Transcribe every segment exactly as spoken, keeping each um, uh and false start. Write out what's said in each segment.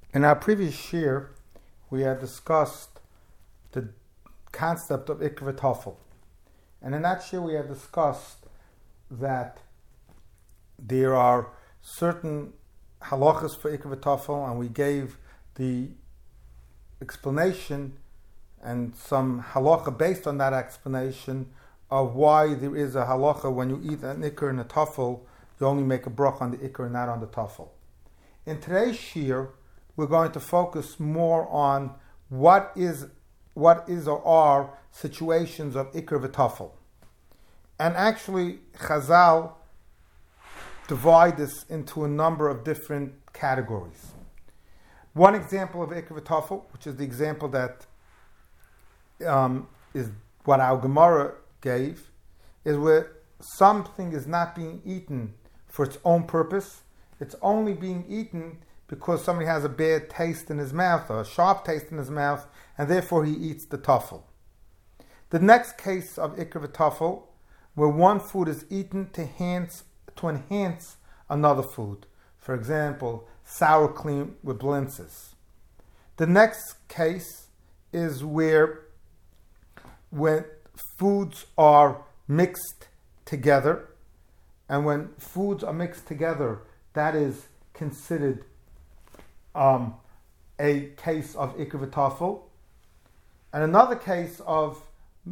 In our previous year, we had discussed the concept of Ikr v'Tafel. And in that year, we had discussed that there are certain halachas for Ikr v'Tafel, and we gave the explanation and some halacha based on that explanation of why there is a halacha when you eat an Ikr and a Tafel, you only make a brach on the Ikr and not on the Tafel. In today's shir, we're going to focus more on what is what is or are situations of Ikr v'Tafel. And actually, Chazal divide this into a number of different categories. One example of Ikr v'Tafel, which is the example that um, is what our Gemara gave, is where something is not being eaten for its own purpose. It's only being eaten because somebody has a bad taste in his mouth, or a sharp taste in his mouth, and therefore he eats the tafel. The next case of Ikr v'Tafel, where one food is eaten to enhance, to enhance another food. For example, sour cream with blintzes. The next case is where when foods are mixed together, and when foods are mixed together, that is considered um, a case of Ikr v'Tafel. And another case of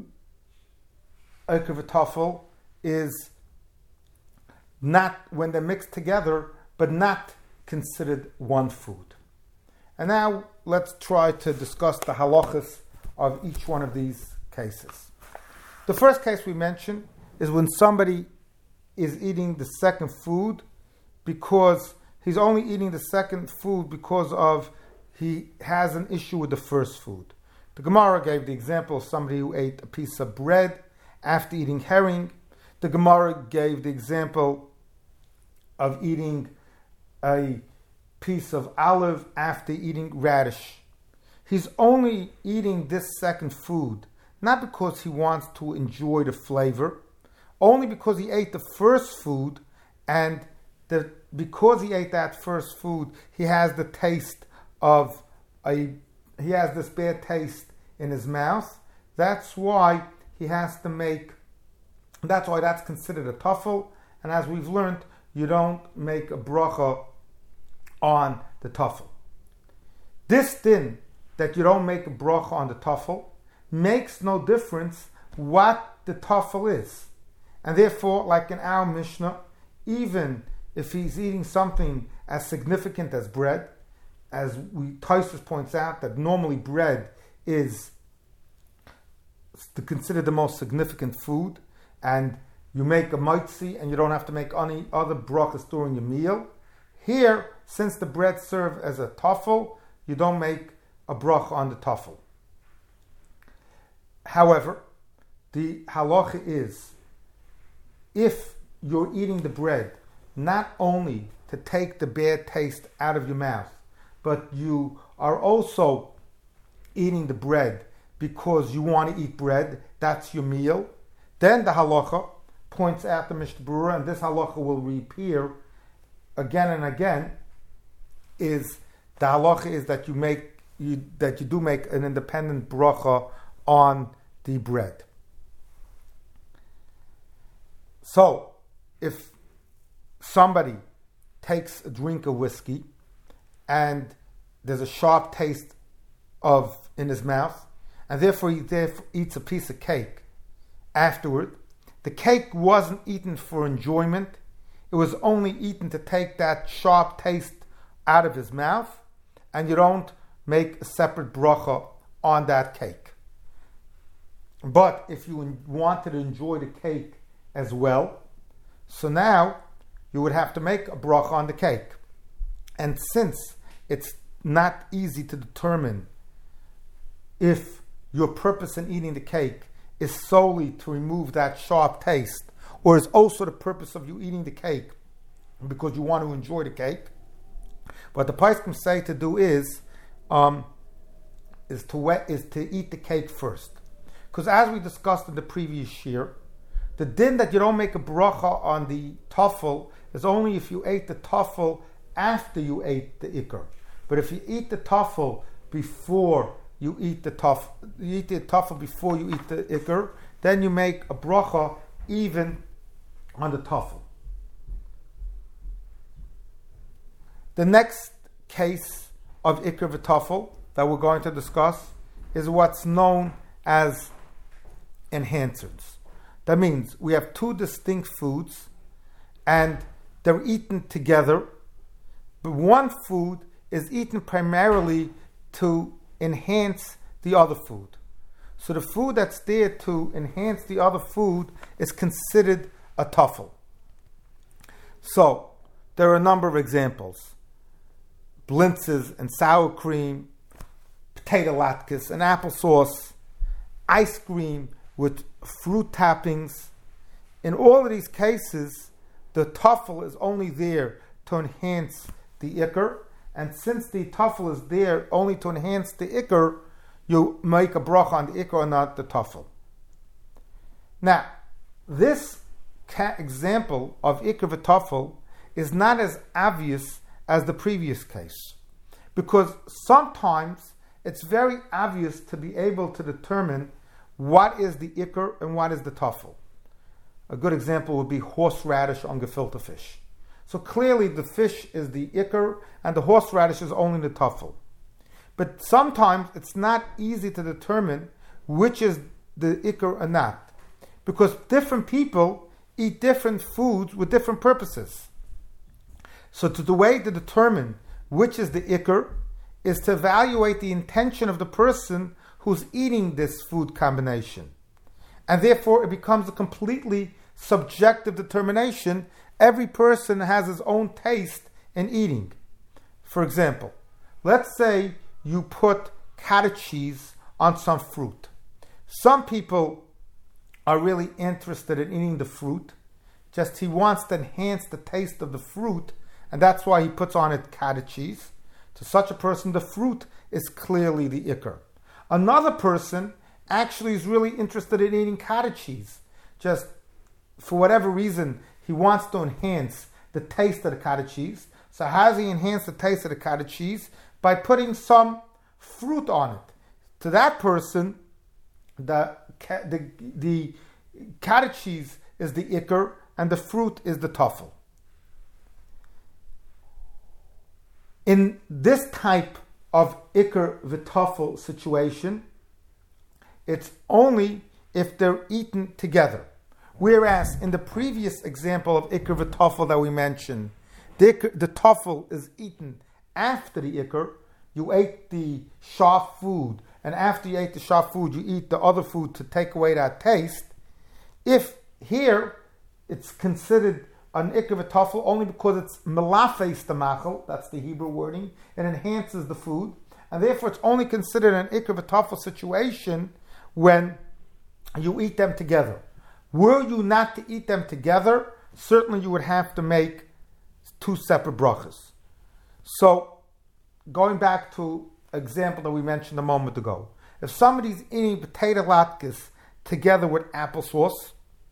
Ikr v'Tafel is not when they're mixed together, but not considered one food. And now let's try to discuss the halachas of each one of these cases. The first case we mentioned is when somebody is eating the second food because he's only eating the second food because of he has an issue with the first food. The Gemara gave the example of somebody who ate a piece of bread after eating herring. The Gemara gave the example of eating a piece of olive after eating radish. He's only eating this second food not because he wants to enjoy the flavor, only because he ate the first food, and the, because he ate that first food, he has the taste of a, he has this bad taste in his mouth. That's why he has to make, that's why that's considered a tafel. And as we've learned, you don't make a bracha on the tafel. This din that you don't make a bracha on the tafel makes no difference what the tafel is. And therefore, like in our Mishnah, even if he's eating something as significant as bread, as we Tosfos points out that normally bread is to consider the most significant food, and you make a motzi and you don't have to make any other brachas during your meal. Here, since the bread serves as a tafel, you don't make a bracha on the tafel. However, the halacha is, if you're eating the bread not only to take the bad taste out of your mouth, but you are also eating the bread because you want to eat bread, that's your meal, then the halacha points out the Mishnah Berurah, and this halacha will reappear again and again, is the halacha is that you make you, that you do make an independent bracha on the bread. So, if somebody takes a drink of whiskey and there's a sharp taste of in his mouth, and therefore he therefore eats a piece of cake afterward, the cake wasn't eaten for enjoyment, it was only eaten to take that sharp taste out of his mouth, and you don't make a separate bracha on that cake. But if you wanted to enjoy the cake as well, so now you would have to make a bracha on the cake. And since it's not easy to determine if your purpose in eating the cake is solely to remove that sharp taste, or is also the purpose of you eating the cake because you want to enjoy the cake, what the poskim say to do is um, is to wet, is to eat the cake first. Because as we discussed in the previous year, the din that you don't make a bracha on the tafel is only if you ate the tafel after you ate the ikr. But if you eat the tafel before you eat the taf, you eat the tafel before you eat the ikr, then you make a bracha even on the tafel. The next case of ikr v'tafel that we're going to discuss is what's known as enhancers. That means we have two distinct foods and they're eaten together, but one food is eaten primarily to enhance the other food. So the food that's there to enhance the other food is considered a tafel. So there are a number of examples. Blintzes and sour cream, potato latkes and applesauce, ice cream with fruit toppings. In all of these cases, the tafel is only there to enhance the ikr, and since the tafel is there only to enhance the ikr, you make a bracha on the ikr and not the tafel. Now, this ca- example of ikr v'tafel is not as obvious as the previous case, because sometimes it's very obvious to be able to determine what is the ikr and what is the tafel. A good example would be horseradish on gefilte fish. So clearly the fish is the ikr and the horseradish is only the tafel. But sometimes it's not easy to determine which is the ikr or not, because different people eat different foods with different purposes. So to the way to determine which is the ikr is to evaluate the intention of the person who's eating this food combination. And therefore it becomes a completely subjective determination. Every person has his own taste in eating. For example, let's say you put cottage cheese on some fruit. Some people are really interested in eating the fruit, just he wants to enhance the taste of the fruit, and that's why he puts on it cottage cheese. To such a person, the fruit is clearly the ikr. Another person actually is really interested in eating cottage cheese. Just for whatever reason, he wants to enhance the taste of the cottage cheese. So how does he enhance the taste of the cottage cheese? By putting some fruit on it. To that person, the, the, the cottage cheese is the ikr and the fruit is the tafel. In this type of ikr v'tafel situation, it's only if they're eaten together. Whereas in the previous example of ikr v'tafel that we mentioned, the, ikr, the tafel is eaten after the ikr. You ate the shaf food, and after you ate the shaf food, you eat the other food to take away that taste. If here it's considered an ikr v'tafel only because it's melafes the machal, that's the Hebrew wording, it enhances the food, and therefore it's only considered an ikr v'tafel situation when you eat them together. Were you not to eat them together, certainly you would have to make two separate brachas. So, going back to an example that we mentioned a moment ago, if somebody's eating potato latkes together with applesauce,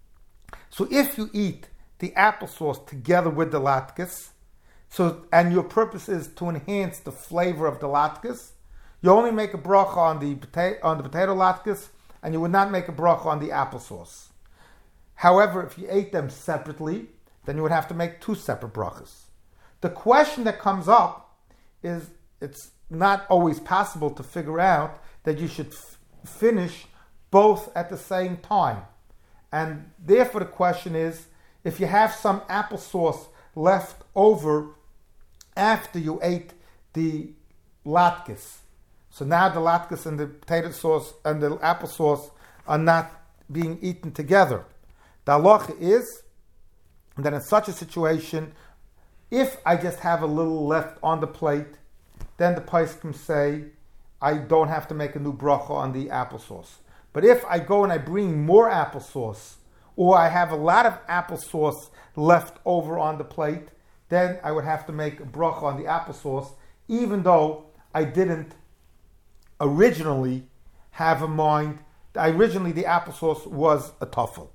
so if you eat the applesauce together with the latkes, so and your purpose is to enhance the flavor of the latkes, you only make a bracha on the potato on the potato latkes, and you would not make a bracha on the applesauce. However, if you ate them separately, then you would have to make two separate brachas. The question that comes up is, it's not always possible to figure out that you should f- finish both at the same time. And therefore the question is, if you have some applesauce left over after you ate the latkes, so now the latkes and the potato sauce and the applesauce are not being eaten together. The halacha is that in such a situation, if I just have a little left on the plate, then the poskim say I don't have to make a new bracha on the applesauce. But if I go and I bring more applesauce, or I have a lot of applesauce left over on the plate, then I would have to make a bracha on the applesauce, even though I didn't originally have in mind, originally the applesauce was a tafel.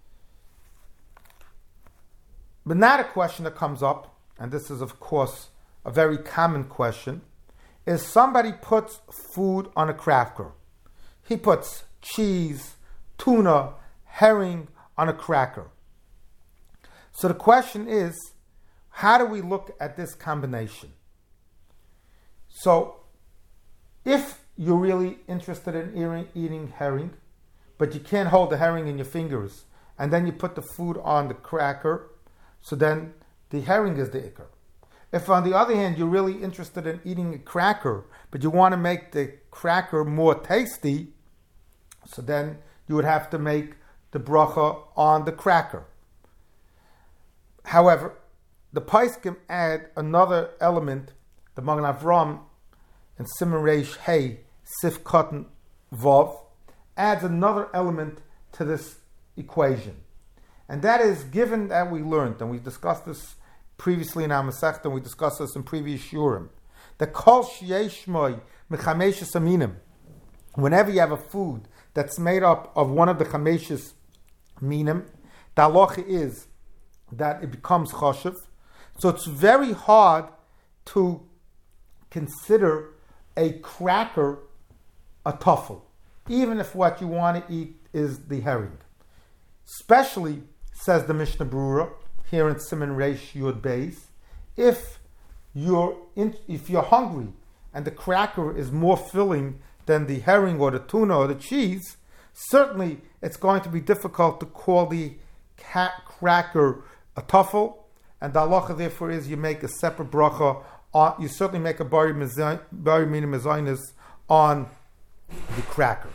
But now the question that comes up, and this is of course a very common question, is somebody puts food on a cracker. He puts cheese, tuna, herring on a cracker. So the question is, how do we look at this combination? So, if you're really interested in eating, eating herring, but you can't hold the herring in your fingers, and then you put the food on the cracker, so then the herring is the ikar. If on the other hand you're really interested in eating a cracker, but you want to make the cracker more tasty, so then you would have to make the bracha on the cracker. However, the Paiskim add another element, the Magen Avram and Siman Reish Hey, Sif Cotton Vav, adds another element to this equation. And that is, given that we learned, and we discussed this previously in our Masechta, and we discussed this in previous Shurim, the Kol Sheyesh Moi Mechameshes Aminim, whenever you have a food that's made up of one of the Chameshes Minim, the halacha is that it becomes choshev. So it's very hard to consider a cracker a tuffle, even if what you want to eat is the herring. Especially, says the Mishnah Brura here in Siman Reish Yud Beis, if you're in, if you're hungry and the cracker is more filling than the herring or the tuna or the cheese, certainly it's going to be difficult to call the cat cracker a tuffle, and the halacha therefore is you make a separate bracha on, you certainly make a bari minim mezainis on the cracker.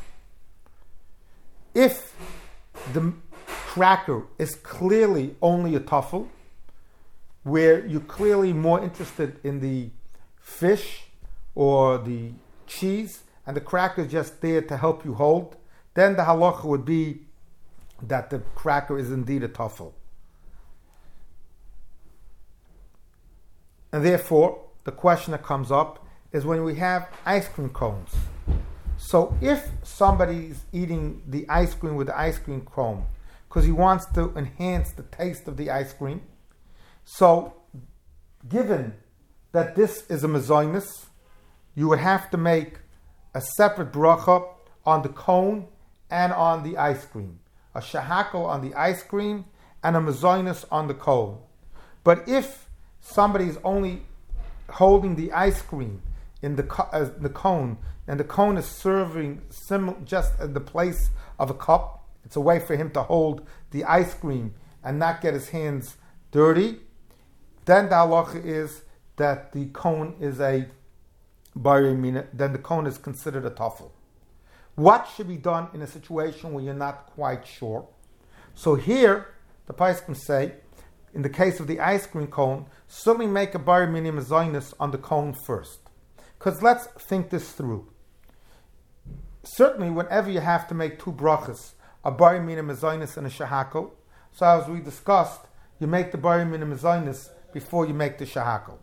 If the cracker is clearly only a tuffle, where you're clearly more interested in the fish or the cheese, and the cracker is just there to help you hold, then the halacha would be that the cracker is indeed a tuffle. And therefore, the question that comes up is when we have ice cream cones. So if somebody's eating the ice cream with the ice cream cone because he wants to enhance the taste of the ice cream, so given that this is a mezainis, you would have to make a separate bracha on the cone and on the ice cream. A shahakal on the ice cream and a mezainis on the cone. But if somebody is only holding the ice cream in the uh, the cone, and the cone is serving sim- just at the place of a cup, it's a way for him to hold the ice cream and not get his hands dirty, then the halacha is that the cone is a bari mina, then the cone is considered a tuffle. What should be done in a situation where you're not quite sure? So here, the Paiskim say, in the case of the ice cream cone, certainly make a bari minim zaynis on the cone first. Because let's think this through. Certainly, whenever you have to make two brachas, a bari minim zaynis and a shahakal, so as we discussed, you make the bari minim zaynis before you make the shahakal.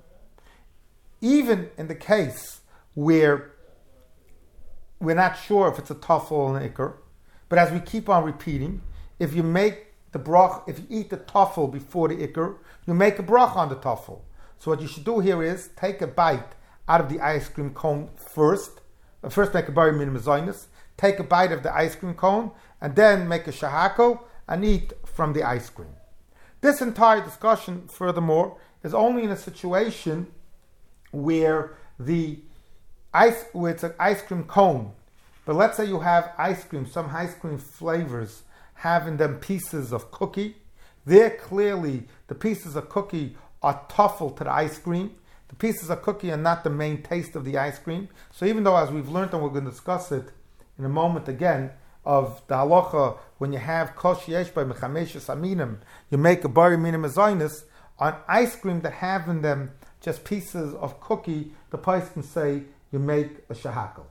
Even in the case where we're not sure if it's a tuffle or an ikr, but as we keep on repeating, if you make the brach, if you eat the tuffle before the ikr, you make a brach on the tuffle. So what you should do here is take a bite out of the ice cream cone first. First make a bari minim zaynis, take a bite of the ice cream cone, and then make a shahako and eat from the ice cream. This entire discussion, furthermore, is only in a situation where the ice, where it's an ice cream cone. But let's say you have ice cream, some ice cream flavors having them pieces of cookie. There clearly the pieces of cookie are tuffle to the ice cream. The pieces of cookie are not the main taste of the ice cream. So even though, as we've learned, and we're going to discuss it in a moment again, of the halacha, when you have kol sheyesh by mechameshes aminim, you make a bari minim zaynis on ice cream that have in them just pieces of cookie, the place can say you make a shahakal.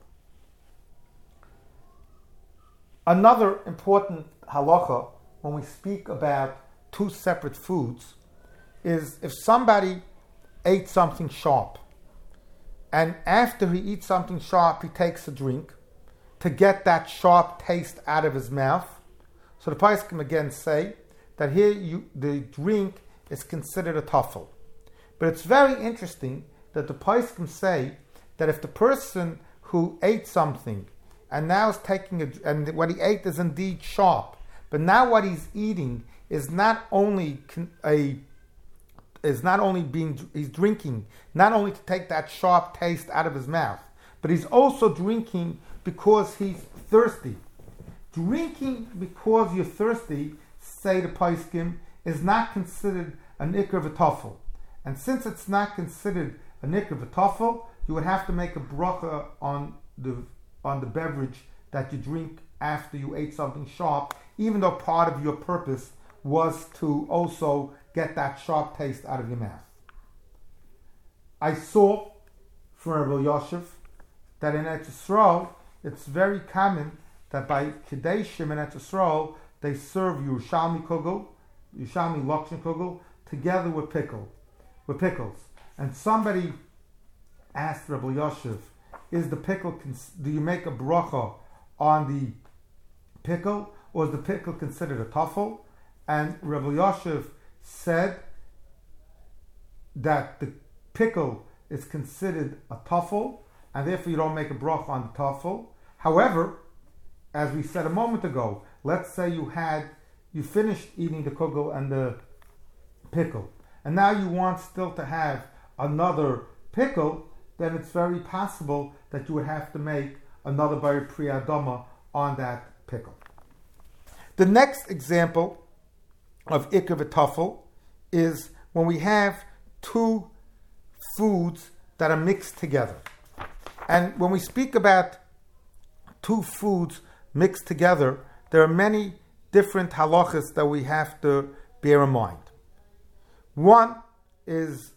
Another important halacha when we speak about two separate foods is if somebody ate something sharp and after he eats something sharp he takes a drink to get that sharp taste out of his mouth. So the Pais can again say that here you, the drink is considered a tuffle. But it's very interesting that the poskim say that if the person who ate something and now is taking a, and what he ate is indeed sharp, but now what he's eating is not only a is not only being he's drinking not only to take that sharp taste out of his mouth, but he's also drinking because he's thirsty. Drinking because you're thirsty, say the poskim, is not considered an ikr v'tafel. And since it's not considered an ikr v'tafel, you would have to make a bracha on the on the beverage that you drink after you ate something sharp, even though part of your purpose was to also get that sharp taste out of your mouth. I saw from Rabbi Yosef that in Eretz Yisrael, it's very common that by Kedeshim in Eretz Yisrael, they serve Yerushalmi kugel, Yerushalmi Lakshan kugel, together with pickle, with pickles. And somebody asked Rabbi Yosef, is the pickle, do you make a bracha on the pickle, or is the pickle considered a tafel? And Rabbi Yosef said that the pickle is considered a tafel, and therefore you don't make a bracha on the tafel. However, as we said a moment ago, let's say you had, you finished eating the kugel and the pickle, and now you want still to have another pickle, then it's very possible that you would have to make another bari priyadama on that pickle. The next example of ikr v'tafel is when we have two foods that are mixed together. And when we speak about two foods mixed together, there are many different halachas that we have to bear in mind. One is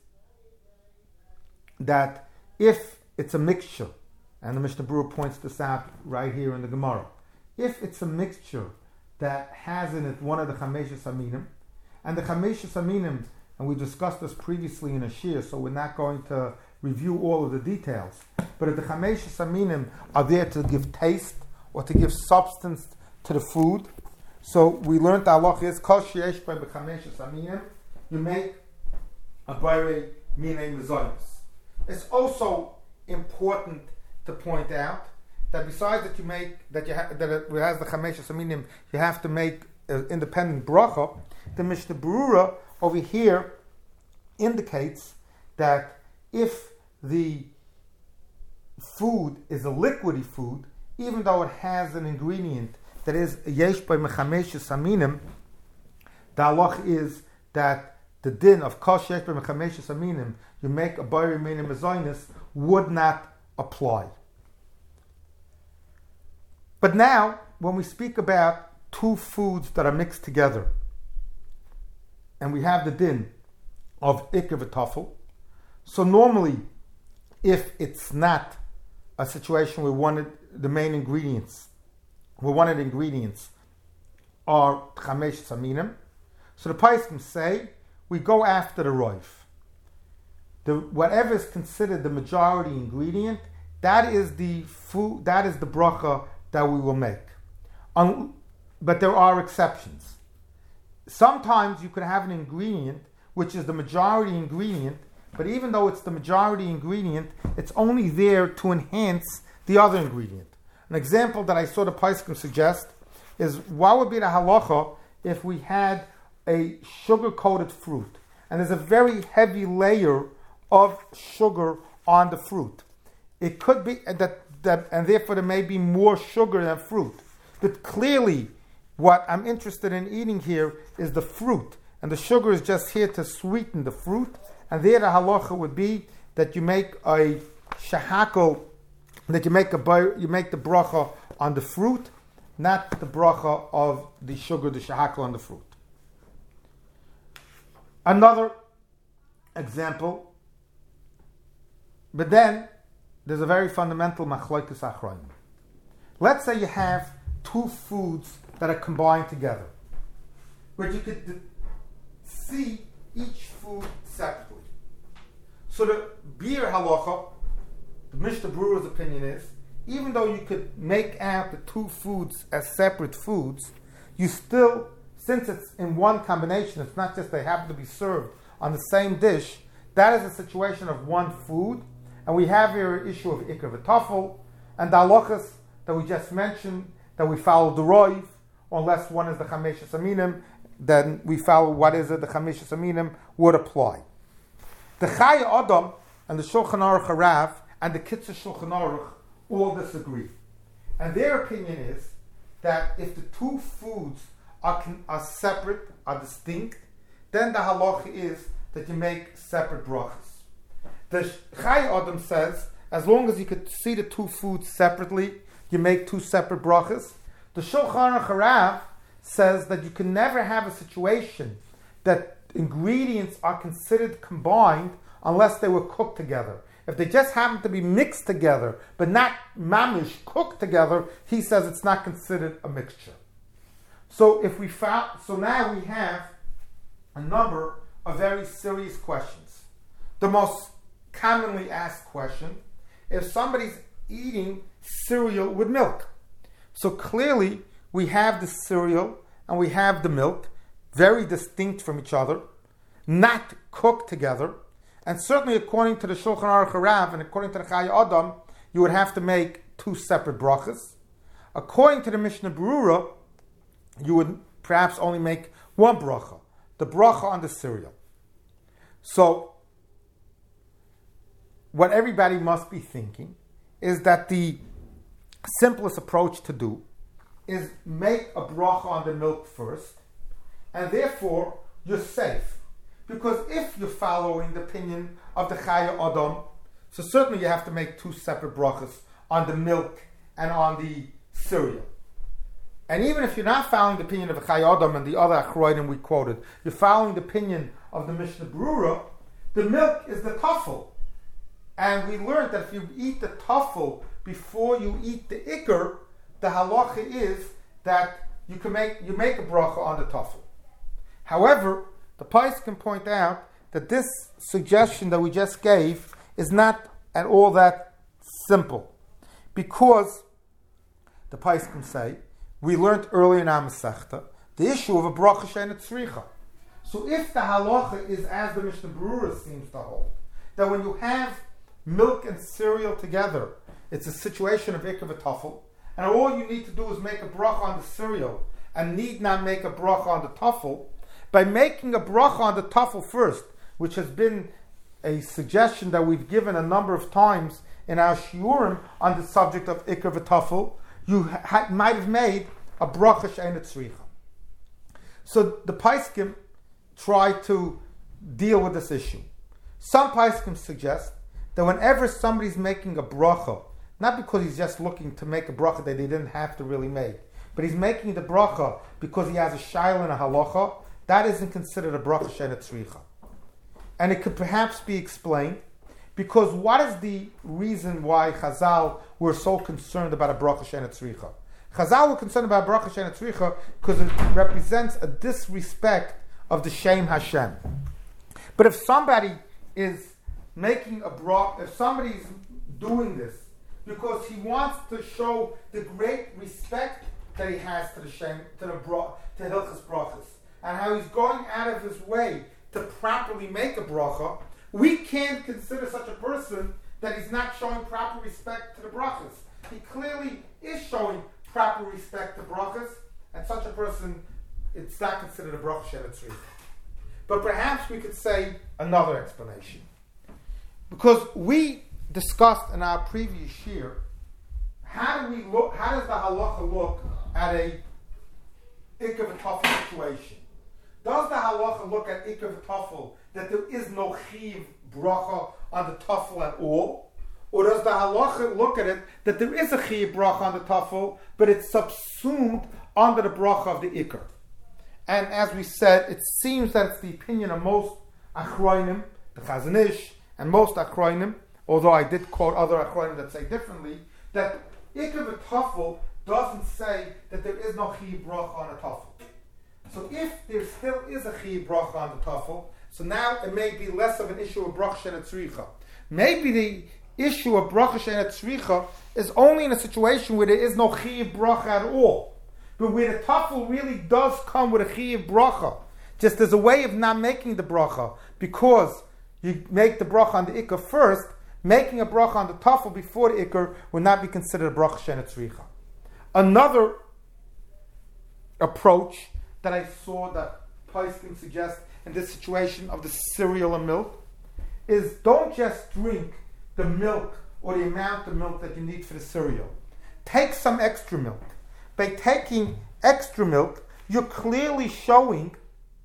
that if it's a mixture, and the Mishnah Berurah points this out right here in the Gemara, if it's a mixture that has in it one of the Chameshes Aminim, and the Chameshes Aminim, and we discussed this previously in a shir, so we're not going to review all of the details, but if the Chameshes Aminim are there to give taste or to give substance to the food, so we learned the halach is kol sheyesh by b'Chameshes Aminim, you make a bari minei mezonos. It's also important to point out that besides that you make that you ha- that it has the Chameshes Aminim, you have to make an independent bracha. The Mishnah Berurah over here indicates that if the food is a liquidy food, even though it has an ingredient that is yesh by Chameshes Aminim, the halach is that the din of kol sheyesh by Chameshes Aminim, you make a bari minei mezonos, would not apply. But now, when we speak about two foods that are mixed together, and we have the din of ikr v'tafel, so normally, if it's not a situation where one of the main ingredients, where one of the ingredients are Chameshes Aminim, so the poskim say we go after the roif. The whatever is considered the majority ingredient, that is the food, that is the bracha that we will make. Um, but there are exceptions. Sometimes you could have an ingredient which is the majority ingredient, but even though it's the majority ingredient, it's only there to enhance the other ingredient. An example that I saw the poskim suggest is what would be the halacha if we had a sugar-coated fruit, and there's a very heavy layer of sugar on the fruit. It could be that, that, and therefore there may be more sugar than fruit. But clearly, what I'm interested in eating here is the fruit, and the sugar is just here to sweeten the fruit. And there the halacha would be that you make a shahakol, that you make a you make the bracha on the fruit, not the bracha of the sugar, the shahakol on the fruit. Another example, but then there's a very fundamental machlokes achronim. Let's say you have two foods that are combined together, where you could d- see each food separately. So the beer halacha, the Mishnah Berurah's opinion is, even though you could make out the two foods as separate foods, you still, since it's in one combination, it's not just they happen to be served on the same dish, that is a situation of one food, and we have here an issue of ikar v'tafel, and the halachas that we just mentioned, that we follow the roiv, unless one is the chameshes aminim, then we follow what is it, the chameshes aminim would apply. The Chayei Adam and the Shulchan Aruch Harav and the Kitzur Shulchan Aruch all disagree. And their opinion is that if the two foods are, are separate, are distinct, then the halacha is that you make separate brachas. The Chayei Adam says, as long as you could see the two foods separately, you make two separate brachas. The Shulchan Aruch Harav says that you can never have a situation that ingredients are considered combined unless they were cooked together. If they just happen to be mixed together, but not mamish cooked together, he says it's not considered a mixture. So if we found, so now we have a number of very serious questions. The most commonly asked question: if somebody's eating cereal with milk, so clearly we have the cereal and we have the milk, very distinct from each other, not cooked together, and certainly according to the Shulchan Aruch Harav and according to the Chayei Adam, you would have to make two separate brachas. According to the Mishnah Berurah, you would perhaps only make one bracha, the bracha on the cereal. So, what everybody must be thinking is that the simplest approach to do is make a bracha on the milk first, and therefore you're safe. Because if you're following the opinion of the Chayei Adam, so certainly you have to make two separate brachas on the milk and on the cereal. And even if you're not following the opinion of the Chayei Adam and the other Achroidim we quoted, you're following the opinion of the Mishnah Berurah, the milk is the tafel. And we learned that if you eat the tafel before you eat the ikar, the halacha is that you can make you make a bracha on the tafel. However, the Pais can point out that this suggestion that we just gave is not at all that simple, because the Pais can say, we learned earlier in our Masechta the issue of a bracha she'eina tzricha. So if the halacha is as the Mishnah Berurah seems to hold, that when you have milk and cereal together, it's a situation of ikar v'tafel, and all you need to do is make a bracha on the cereal and need not make a bracha on the tafel. By making a bracha on the tafel first, which has been a suggestion that we've given a number of times in our shiurim on the subject of ikar v'tafel, you ha- might have made a bracha she'eina tzricha. So the Paiskim try to deal with this issue. Some Paiskim suggest that whenever somebody's making a bracha, not because he's just looking to make a bracha that they didn't have to really make, but he's making the bracha because he has a shayla and a halacha, that isn't considered a bracha she'eina tzricha. And it could perhaps be explained because what is the reason why Chazal were so concerned about a bracha she'eina tzricha? Chazal were concerned about a bracha she'eina tzricha because it represents a disrespect of the Shem Hashem. But if somebody is making a bracha, if somebody's doing this because he wants to show the great respect that he has to the Shem, to the bra, to Hilchas brachas, and how he's going out of his way to properly make a bracha, we can't consider such a person that he's not showing proper respect to the brachas. He clearly is showing proper respect to brachas, and such a person, it's not considered a bracha she'eina tzricha. But perhaps we could say another explanation. Because we discussed in our previous year, how do we look, how does the halacha look at a ikar v'tafel situation? Does the halacha look at ikar v'tafel that there is no chiv bracha on the tafel at all? Or does the halacha look at it that there is a chiv bracha on the tafel, but it's subsumed under the bracha of the ikar? And as we said, it seems that it's the opinion of most achroinim, the Chazon Ish, and most achroinim, although I did quote other achroinim that say differently, that ikar v'tafel doesn't say that there is no chiv bracha on a tafel. So if there still is a chiv bracha on the tafel, so now it may be less of an issue of bracha she'eina tzricha. Maybe the issue of bracha she'eina tzricha is only in a situation where there is no chiv bracha at all. But where the tafel really does come with a chiv bracha, just as a way of not making the bracha, because you make the bracha on the ikar first. Making a bracha on the tafel before the ikar would not be considered a bracha she'ena tzricha. Another approach that I saw that Paiskim suggest in this situation of the cereal and milk is don't just drink the milk or the amount of milk that you need for the cereal. Take some extra milk. By taking extra milk, you're clearly showing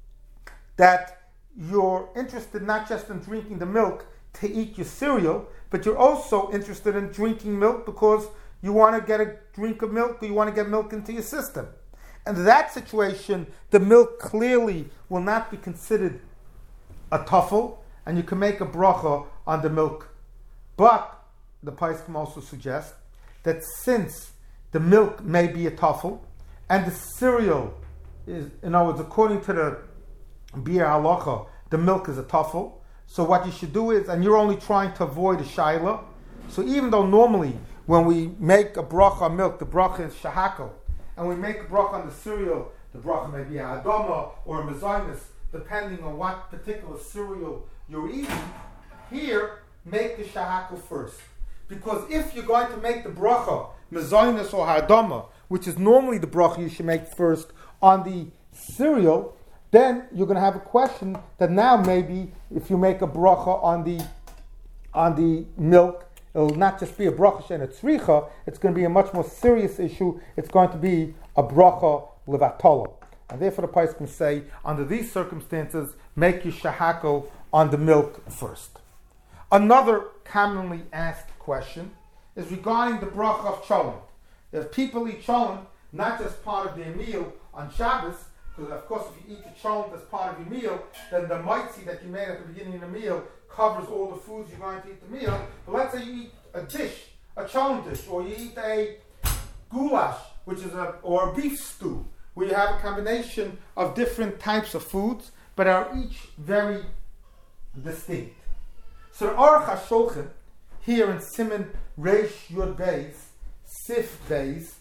that you're interested not just in drinking the milk to eat your cereal, but you're also interested in drinking milk because you want to get a drink of milk or you want to get milk into your system. And in that situation, the milk clearly will not be considered a tafel, and you can make a bracha on the milk. But the Paiskim also suggest that since the milk may be a tafel, and the cereal is, in other words, according to the Biur Halacha, the milk is a tafel. So what you should do is, and you're only trying to avoid a shaila, so even though normally when we make a bracha on milk, the bracha is shahakal, and we make a bracha on the cereal, the bracha may be a hadama or a mezainis, depending on what particular cereal you're eating. Here, make the shahakal first. Because if you're going to make the bracha, mezainis or hadama, which is normally the bracha you should make first on the cereal, then you're going to have a question that now maybe if you make a bracha on the on the milk, it'll not just be a bracha she'ena tzricha, it's going to be a much more serious issue. It's going to be a bracha levatala. And therefore the Paiskim say, under these circumstances, make your shahakal on the milk first. Another commonly asked question is regarding the bracha of cholent. If people eat cholent, not just part of their meal on Shabbos, because of course if you eat the cholent as part of your meal, then the mitzi that you made at the beginning of the meal covers all the foods you're going to eat the meal. But let's say you eat a dish, a cholent dish, or you eat a goulash, which is a or a beef stew, where you have a combination of different types of foods, but are each very distinct. So the Aruch HaShulchan, here in Siman Reish Yud Beis, Sif Beis,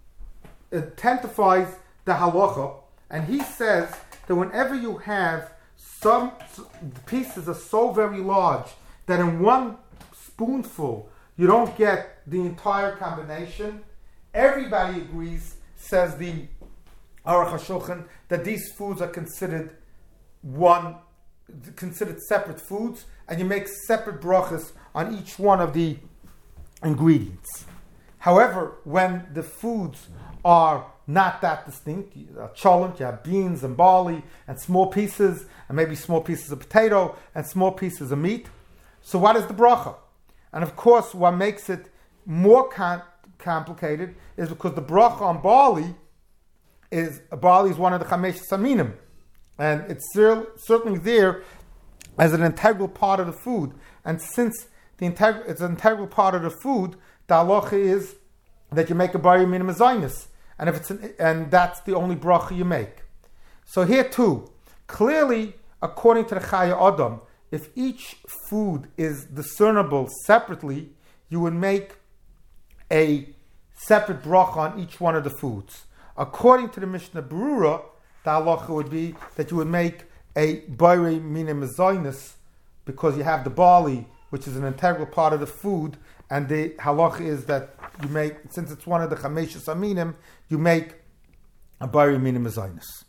identifies the halacha, and he says that whenever you have some pieces are so very large that in one spoonful you don't get the entire combination, everybody agrees, says the Aruch HaShulchan, that these foods are considered one, considered separate foods, and you make separate brachas on each one of the ingredients. However, when the foods are not that distinct, you have cholent, you have beans and barley and small pieces, and maybe small pieces of potato and small pieces of meat. So what is the bracha? And of course, what makes it more com- complicated is because the bracha on barley is barley is one of the chamesh saminim, and it's cer- certainly there as an integral part of the food. And since the integ- it's an integral part of the food, the halacha is that you make a bari min mezainis, and if it's an, and that's the only bracha you make. So here too, clearly, according to the Chaya Adam, if each food is discernible separately, you would make a separate bracha on each one of the foods. According to the Mishnah Berurah, the halacha would be that you would make a bari min mezainis because you have the barley, which is an integral part of the food, and the halacha is that you make, since it's one of the chamesh aminim, you make a bari min mezainis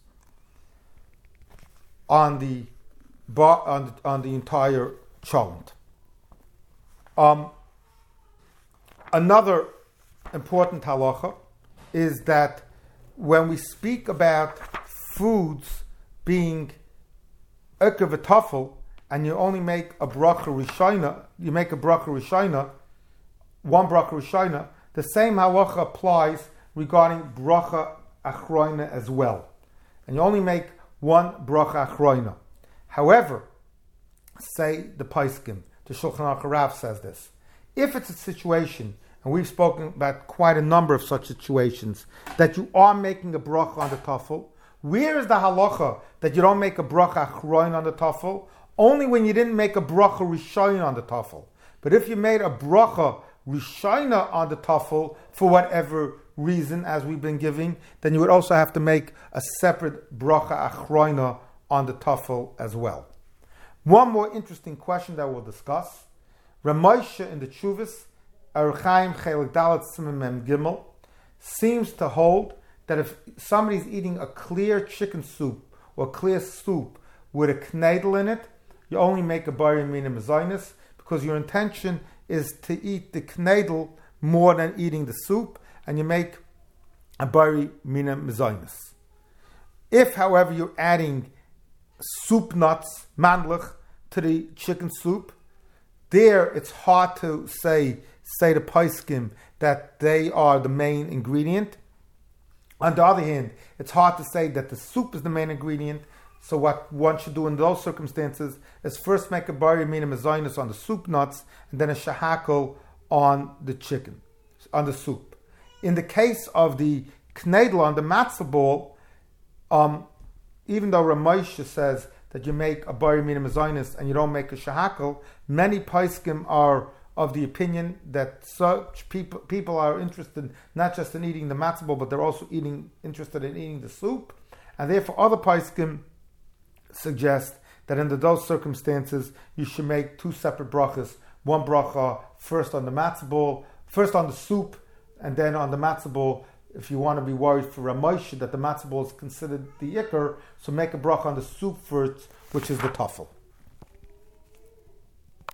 on the bar, on the, on the entire cholent. Um, another important halacha is that when we speak about foods being ekev v'tafel, and you only make a bracha rishayna, you make a bracha rishayna, one bracha rishayna, the same halacha applies regarding bracha achroina as well. And you only make one bracha achroina. However, say the Paiskim, the Shulchan Aruch Rav says this, if it's a situation, and we've spoken about quite a number of such situations, that you are making a bracha on the tafel, where is the halacha that you don't make a bracha achroin on the tafel? Only when you didn't make a bracha rishayna on the tafel. But if you made a bracha rishayna on the tafel for whatever reason, as we've been giving, then you would also have to make a separate bracha achroina on the tafel as well. One more interesting question that we'll discuss. Ramosha in the Chuvas, Aruchaim Chelik Dalet Siman Mem Gimel, seems to hold that if somebody's eating a clear chicken soup or clear soup with a knedel in it, you only make a bari mina mezainis because your intention is to eat the knedel more than eating the soup, and you make a bari mina mezainis. If, however, you're adding soup nuts, mandlich, to the chicken soup, there it's hard to say, say the paiskim that they are the main ingredient. On the other hand, it's hard to say that the soup is the main ingredient. So what one should do in those circumstances is first make a bari mina mezainis on the soup nuts and then a shahakol on the chicken, on the soup. In the case of the knedel on the matzah ball, um, even though Ramosha says that you make a bari mina mezainis and you don't make a shahakol, many paiskim are of the opinion that such people people are interested not just in eating the matzah ball, but they're also eating interested in eating the soup, and therefore other paiskim suggest that under those circumstances you should make two separate brachas, one bracha first on the matzah ball, first on the soup, and then on the matzah ball. If you want to be worried for Ramosha that the matzah ball is considered the ikar, so make a bracha on the soup first, which is the tafel.